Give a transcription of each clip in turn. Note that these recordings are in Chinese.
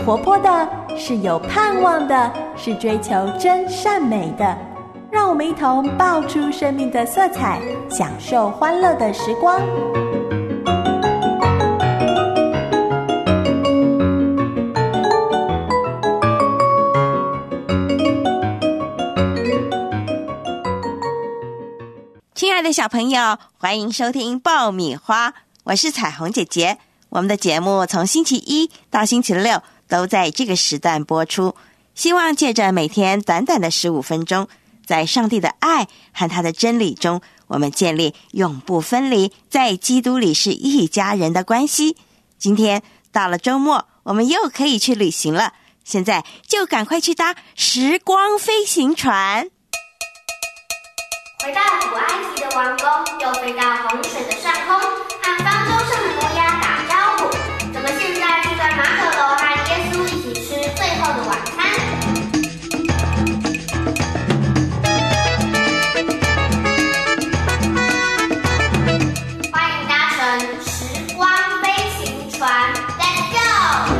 活泼的，是有盼望的，是追求真善美的。让我们一同爆出生命的色彩，享受欢乐的时光。 亲爱的小朋友，欢迎收听爆米花，我是彩虹姐姐。我们的节目从星期一到星期六都在这个时段播出，希望借着每天短短的15分钟，在上帝的爱和他的真理中，我们建立永不分离，在基督里是一家人的关系。今天到了周末，我们又可以去旅行了，现在就赶快去搭时光飞行船。 回到古埃及的王宫，又飞到洪水的上空，和方舟上的摩押打招呼。怎么现在就在马可楼和耶稣一起吃最后的晚餐？欢迎搭乘时光飞行船 ，Let's go！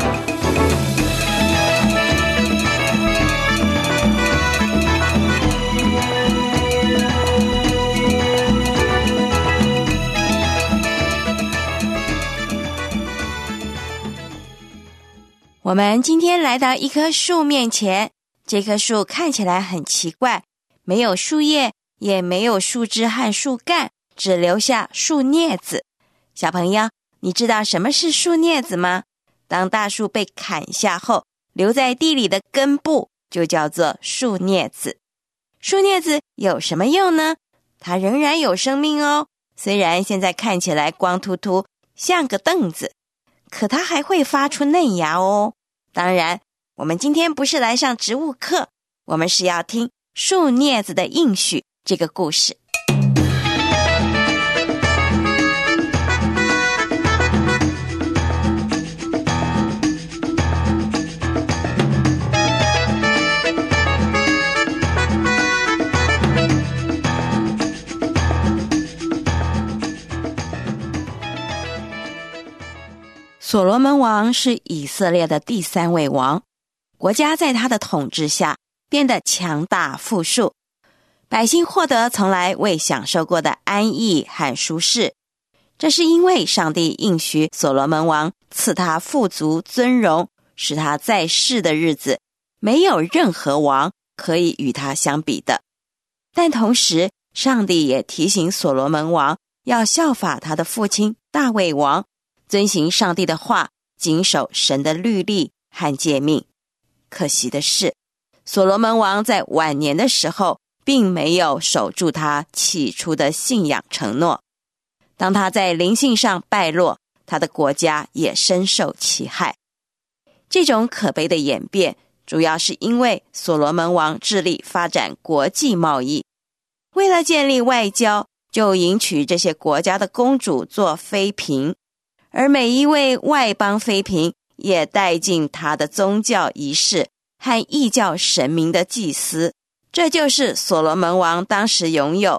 我们今天来到一棵树面前，这棵树看起来很奇怪，没有树叶，也没有树枝和树干，只留下树镊子。小朋友，你知道什么是树镊子吗？当大树被砍下后，留在地里的根部就叫做树镊子。树镊子有什么用呢？它仍然有生命哦，虽然现在看起来光秃秃，像个凳子，可它还会发出嫩芽哦。当然，我们今天不是来上植物课，我们是要听树镊子的应许这个故事。所罗门王是以色列的第3位王，国家在他的统治下变得强大富庶，百姓获得从来未享受过的安逸和舒适。这是因为上帝应许所罗门王赐他富足尊荣，使他在世的日子没有任何王可以与他相比的。但同时，上帝也提醒所罗门王要效法他的父亲大卫王，遵行上帝的话，谨守神的律例和诫命。可惜的是，所罗门王在晚年的时候并没有守住他起初的信仰承诺。当他在灵性上败落，他的国家也深受其害。这种可悲的演变主要是因为所罗门王致力发展国际贸易，为了建立外交，就迎娶这些国家的公主做妃嫔，而每一位外邦妃嫔也带进他的宗教仪式和异教神明的祭司。这就是所罗门王当时拥有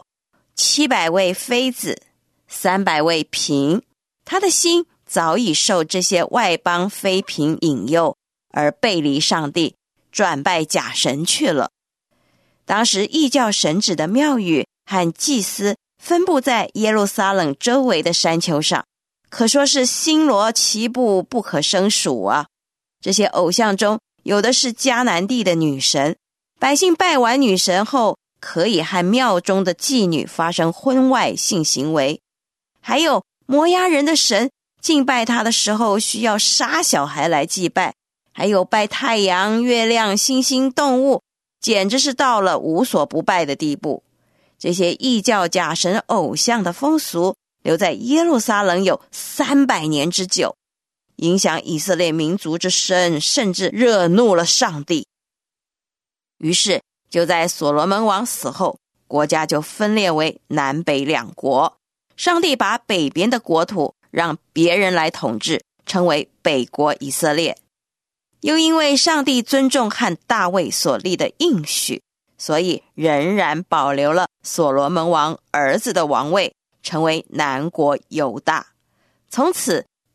700位妃子，300位嫔。他的心早已受这些外邦妃嫔引诱，而背离上帝，转拜假神去了。当时异教神祇的庙宇和祭司分布在耶路撒冷周围的山丘上，可说是星罗棋布，不可胜数啊！这些偶像中，有的是迦南地的女神，百姓拜完女神后，可以和庙中的妓女发生婚外性行为；还有摩押人的神，敬拜他的时候需要杀小孩来祭拜；还有拜太阳、月亮、星星、动物，简直是到了无所不拜的地步。这些异教假神偶像的风俗留在耶路撒冷有300年之久，影响以色列民族之深，甚至惹怒了上帝。于是就在所罗门王死后，国家就分裂为南北2国。上帝把北边的国土让别人来统治，称为北国以色列。又因为上帝尊重和大卫所立的应许，所以仍然保留了所罗门王儿子的王位，成为南国犹大。从此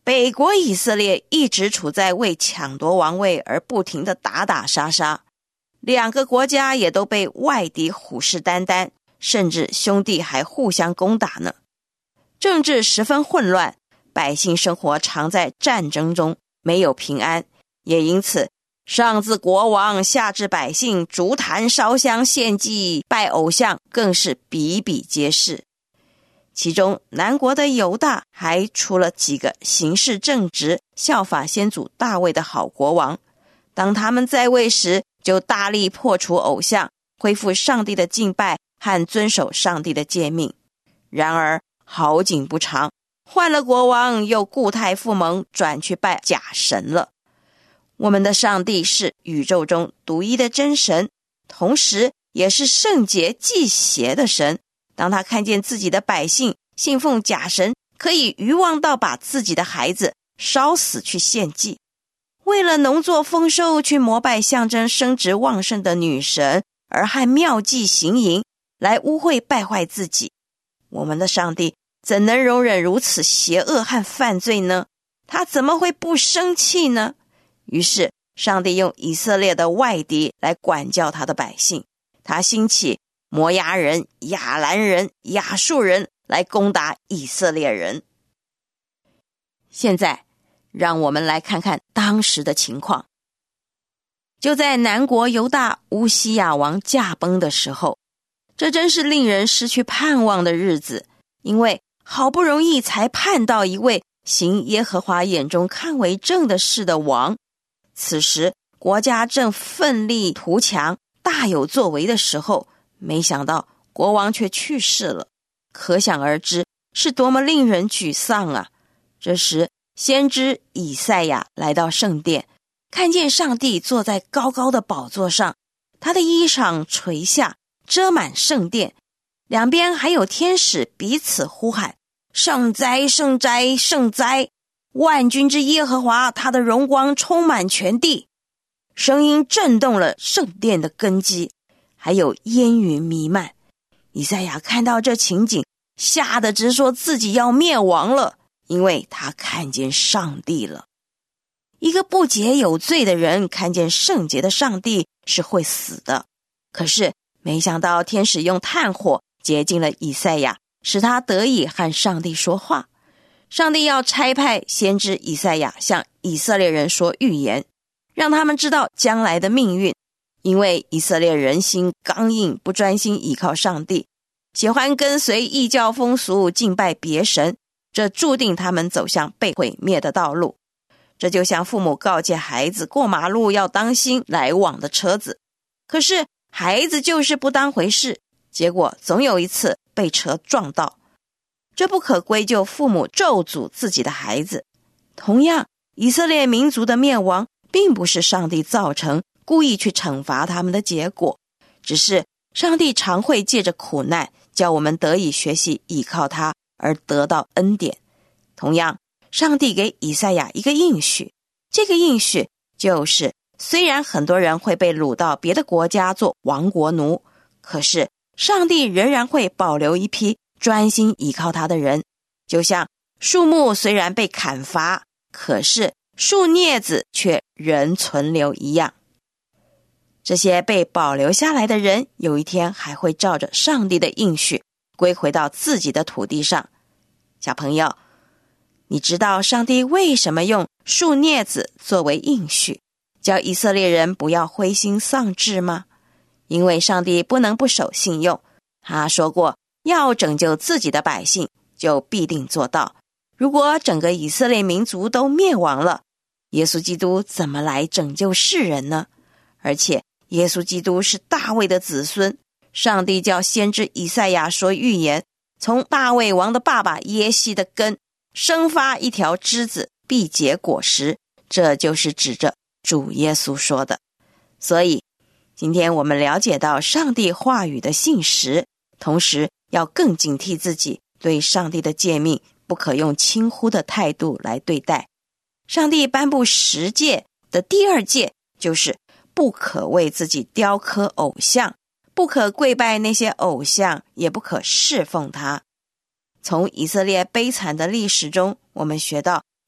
北国以色列一直处在为抢夺王位而不停的打打杀杀，两个国家也都被外敌虎视眈眈，甚至兄弟还互相攻打呢。政治十分混乱，百姓生活常在战争中，没有平安，也因此上至国王，下至百姓，烛坛烧香献祭拜偶像更是比比皆是。其中南国的犹大还出了几个行事正直、效法先祖大卫的好国王，当他们在位时，就大力破除偶像，恢复上帝的敬拜和遵守上帝的诫命。然而好景不长，换了国王，又故态复萌，转去拜假神了。我们的上帝是宇宙中独一的真神，同时也是圣洁忌邪的神。当他看见自己的百姓信奉假神，可以愚妄到把自己的孩子烧死去献祭，为了农作丰收去膜拜象征生殖旺盛的女神，而和妙计行淫，来污秽败坏自己。我们的上帝怎能容忍如此邪恶和犯罪呢？他怎么会不生气呢？于是上帝用以色列的外敌来管教他的百姓，他兴起摩押人、亚兰人、亚述人来攻打以色列人。现在让我们来看看当时的情况。就在南国犹大乌西亚王驾崩的时候，这真是令人失去盼望的日子，因为好不容易才盼到一位行耶和华眼中看为正的事的王，此时国家正奋力图强，大有作为的时候，没想到国王却去世了，可想而知是多么令人沮丧啊！这时先知以赛亚来到圣殿，看见上帝坐在高高的宝座上，他的衣裳垂下，遮满圣殿，两边还有天使彼此呼喊：圣哉，圣哉，圣哉！万军之耶和华，他的荣光充满全地。声音震动了圣殿的根基，还有烟云弥漫。以赛亚看到这情景，吓得直说自己要灭亡了，因为他看见上帝了。一个不洁有罪的人看见圣洁的上帝是会死的，可是没想到天使用炭火洁净了以赛亚，使他得以和上帝说话。上帝要差派先知以赛亚向以色列人说预言，让他们知道将来的命运。因为以色列人心刚硬，不专心依靠上帝，喜欢跟随异教风俗，敬拜别神，这注定他们走向被毁灭的道路。这就像父母告诫孩子过马路要当心来往的车子，可是孩子就是不当回事，结果总有一次被车撞到。这不可归咎父母咒诅自己的孩子。同样，以色列民族的灭亡并不是上帝造成，故意去惩罚他们的结果，只是上帝常会借着苦难，叫我们得以学习依靠他，而得到恩典。同样，上帝给以赛亚一个应许，这个应许就是虽然很多人会被掳到别的国家做亡国奴，可是上帝仍然会保留一批专心依靠他的人。就像树木虽然被砍伐，可是树镊子却仍存留一样。这些被保留下来的人，有一天还会照着上帝的应许归回到自己的土地上。小朋友，你知道上帝为什么用树镊子作为应许，叫以色列人不要灰心丧志吗？因为上帝不能不守信用，他说过要拯救自己的百姓，就必定做到。如果整个以色列民族都灭亡了，耶稣基督怎么来拯救世人呢？而且耶稣基督是大卫的子孙，上帝叫先知以赛亚说预言，从大卫王的爸爸耶西的根生发一条枝子，必结果实，这就是指着主耶稣说的。所以今天我们了解到上帝话语的信实，同时要更警惕自己对上帝的诫命不可用轻忽的态度来对待。上帝颁布10诫的第2诫就是不可为自己雕刻偶像，不可跪拜那些偶像，也不可侍奉他。从以色列悲惨的历史中，我们学到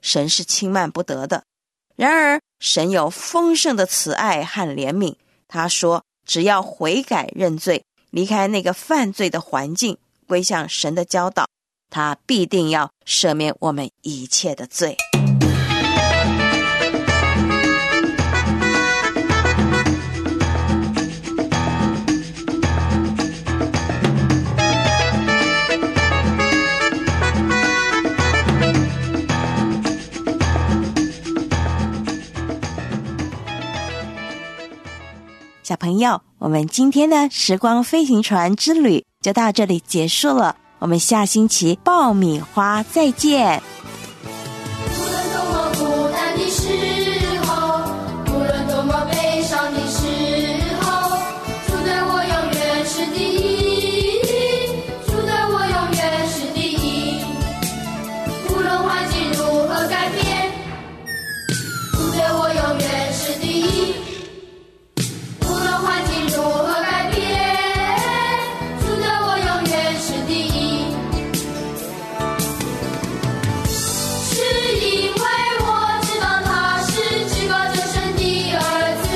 神是轻慢不得的。然而神有丰盛的慈爱和怜悯，他说只要悔改认罪，离开那个犯罪的环境，归向神的教导，他必定要赦免我们一切的罪。小朋友，我们今天的时光飞行船之旅就到这里结束了，我们下星期爆米花再见。 无论多么孤单的时候，无论多么悲伤的时候，主对我永远是第一，主对我永远是第一。无论环境如何改变，主对我永远是第一。环境如何改变，主对我永远是第一。是因为我知道他是至高者神的儿子，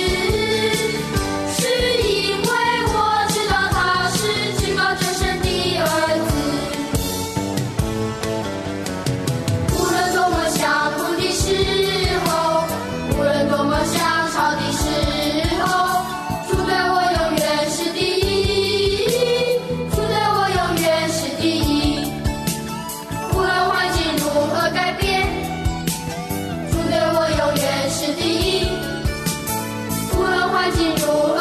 是因为我知道他是至高者神的儿子。无论多么想哭的时候，无论多么想吵的时候，是第一，无论环境如何